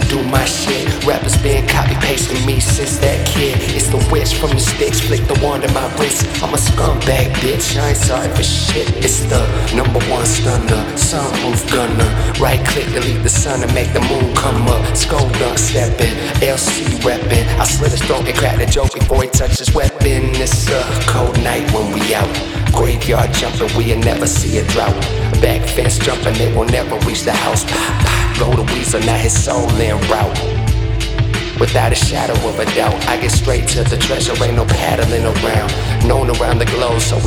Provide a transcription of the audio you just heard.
do my shit. Rappers been copy pasting me since that kid. It's the witch from the sticks, flick the wand in my wrist. I'm a scumbag bitch, I ain't sorry for shit. It's the #1 stunner, sunroof gunner. Right click, delete the sun and make the moon come up. Skull dunk stepping, LC reppin'. I slit his throat and crack the joke before he touch his weapon. It's a cold night when we out. Graveyard jumping, we'll never see a drought. Back fence jumping, it will never reach the house. Pop, pop, blow the weasel, now his soul in route. Without a shadow of a doubt, I get straight to the treasure, ain't no paddling around. Known around the globe, so